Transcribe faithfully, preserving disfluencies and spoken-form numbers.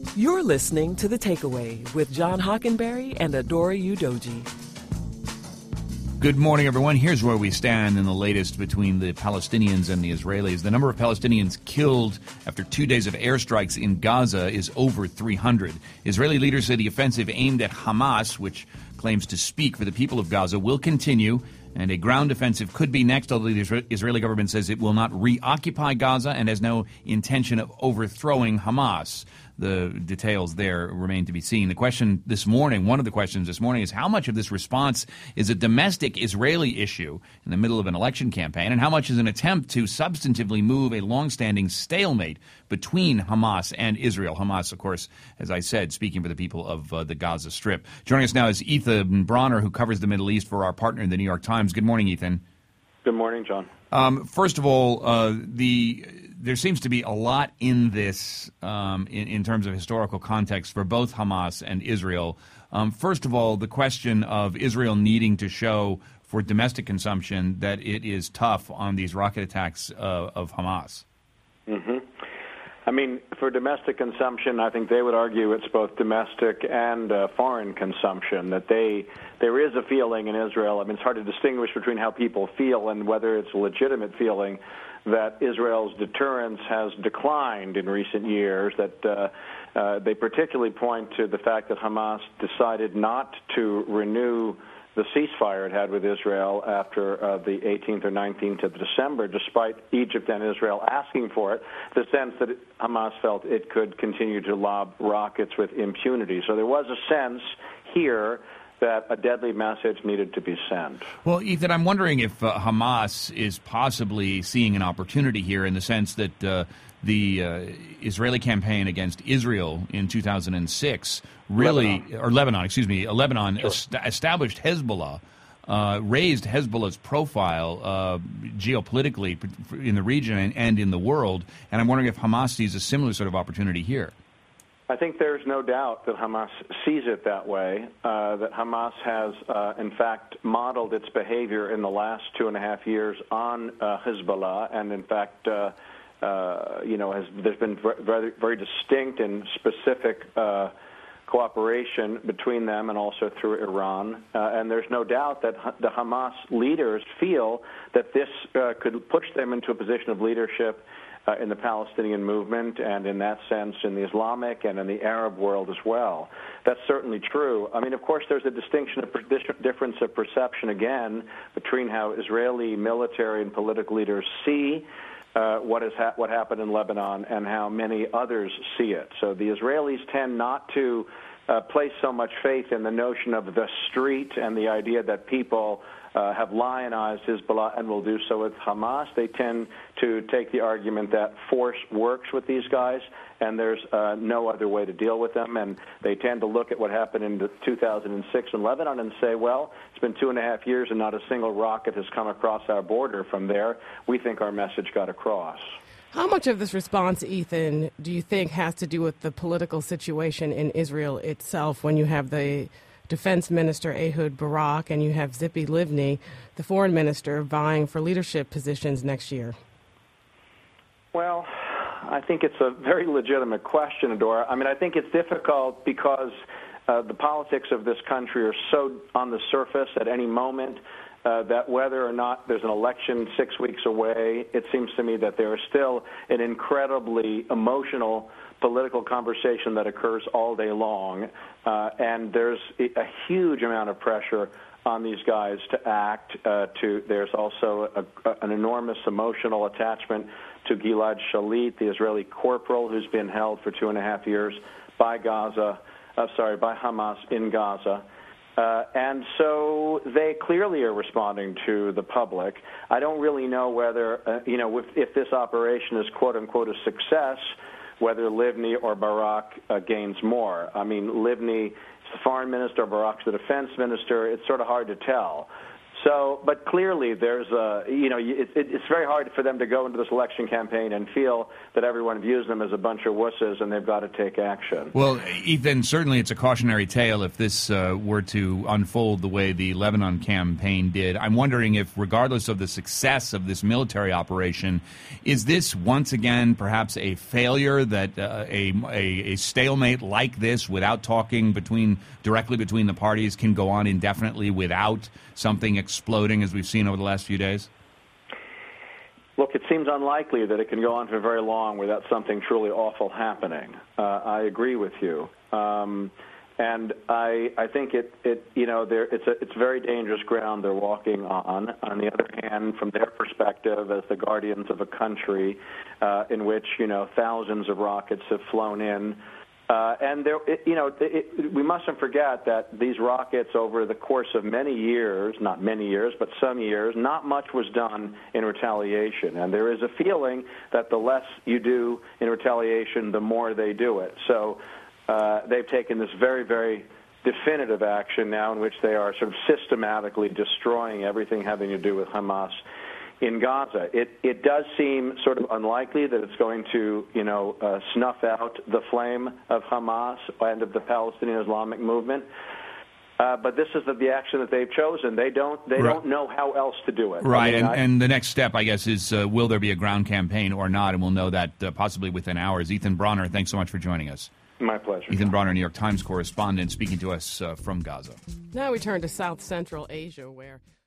You're listening to The Takeaway with John Hockenberry and Adora Udoji. Good morning, everyone. Here's where we stand in the latest between the Palestinians and the Israelis. The number of Palestinians killed after two days of airstrikes in Gaza is over three hundred. Israeli leaders say the offensive aimed at Hamas, which claims to speak for the people of Gaza, will continue, and a ground offensive could be next, although the Israeli government says it will not reoccupy Gaza and has no intention of overthrowing Hamas. The details there remain to be seen. The question this morning, one of the questions this morning, is how much of this response is a domestic Israeli issue in the middle of an election campaign, and how much is an attempt to substantively move a longstanding stalemate between Hamas and Israel. Hamas, of course, as I said, speaking for the people of uh, the Gaza Strip. Joining us now is Ethan Bronner, who covers the Middle East for our partner in the New York Times. Good morning, Ethan. Good morning, John. Um, first of all, uh, the there seems to be a lot in this um, in, in terms of historical context for both Hamas and Israel. Um, first of all, the question of Israel needing to show for domestic consumption that it is tough on these rocket attacks uh, of Hamas. Mm-hmm. I mean, for domestic consumption, I think they would argue it's both domestic and uh, foreign consumption, that they there is a feeling in Israel. I mean, it's hard to distinguish between how people feel and whether it's a legitimate feeling that Israel's deterrence has declined in recent years, that uh, uh, they particularly point to the fact that Hamas decided not to renew the ceasefire it had with Israel after uh, the eighteenth or nineteenth of December, despite Egypt and Israel asking for it, the sense that Hamas felt it could continue to lob rockets with impunity. So there was a sense here that a deadly message needed to be sent. Well, Ethan, I'm wondering if uh, Hamas is possibly seeing an opportunity here in the sense that uh, the uh, Israeli campaign against Israel in two thousand six really, Lebanon. or Lebanon, excuse me, uh, Lebanon Sure. est- established Hezbollah, uh, raised Hezbollah's profile uh, geopolitically in the region and, and in the world, and I'm wondering if Hamas sees a similar sort of opportunity here. I think there's no doubt that Hamas sees it that way, uh, that Hamas has, uh, in fact, modeled its behavior in the last two and a half years on uh, Hezbollah, and, in fact, uh, uh, you know, has, there's been very, very distinct and specific uh, cooperation between them and also through Iran. Uh, and there's no doubt that the Hamas leaders feel that this uh, could push them into a position of leadership Uh, in the Palestinian movement, and in that sense in the Islamic and in the Arab world as well. That's certainly true. I mean, of course, there's a distinction, a difference of perception, again, between how Israeli military and political leaders see uh, what, is ha- what happened in Lebanon and how many others see it. So the Israelis tend not to uh, place so much faith in the notion of the street and the idea that people Uh, have lionized Hezbollah and will do so with Hamas. They tend to take the argument that force works with these guys, and there's uh, no other way to deal with them. And they tend to look at what happened in two thousand six in Lebanon and say, well, it's been two and a half years and not a single rocket has come across our border from there. We think our message got across. How much of this response, Ethan, do you think has to do with the political situation in Israel itself when you have the Defense Minister Ehud Barak and you have Tzipi Livni, the foreign minister, vying for leadership positions next year? Well, I think it's a very legitimate question, Adora. I mean, I think it's difficult because uh, the politics of this country are so on the surface at any moment uh, that whether or not there's an election six weeks away, it seems to me that there is still an incredibly emotional political conversation that occurs all day long, uh, and there's a huge amount of pressure on these guys to act. Uh, to there's also a, a, an enormous emotional attachment to Gilad Shalit, the Israeli corporal who's been held for two and a half years by Gaza, uh, sorry, by Hamas in Gaza. Uh, and so they clearly are responding to the public. I don't really know whether, uh, you know, if, if this operation is quote-unquote a success, whether Livni or Barak uh, gains more. I mean, Livni is the foreign minister, Barak's the defense minister. It's sort of hard to tell. So, but clearly there's a, you know, it, it, it's very hard for them to go into this election campaign and feel that everyone views them as a bunch of wusses and they've got to take action. Well, Ethan, certainly it's a cautionary tale if this uh, were to unfold the way the Lebanon campaign did. I'm wondering if, regardless of the success of this military operation, is this once again perhaps a failure, that uh, a, a, a stalemate like this without talking between directly between the parties can go on indefinitely without something exploding as we've seen over the last few days? Look, it seems unlikely that it can go on for very long without something truly awful happening. Uh, I agree with you. Um, and I, I think it, it you know, it's, a, it's very dangerous ground they're walking on. On the other hand, from their perspective, as the guardians of a country uh, in which, you know, thousands of rockets have flown in, Uh, and there, it, you know, it, it, we mustn't forget that these rockets, over the course of many years, not many years, but some years, not much was done in retaliation. And there is a feeling that the less you do in retaliation, the more they do it. So uh, they've taken this very, very definitive action now in which they are sort of systematically destroying everything having to do with Hamas in Gaza. It it does seem sort of unlikely that it's going to, you know, uh, snuff out the flame of Hamas and of the Palestinian Islamic movement. Uh, but this is the, the action that they've chosen. They don't they right. don't know how else to do it. Right, I mean, and, I, and the next step, I guess, is uh, will there be a ground campaign or not? And we'll know that uh, possibly within hours. Ethan Bronner, thanks so much for joining us. My pleasure. Ethan Bronner, New York Times correspondent, speaking to us uh, from Gaza. Now we turn to South Central Asia, where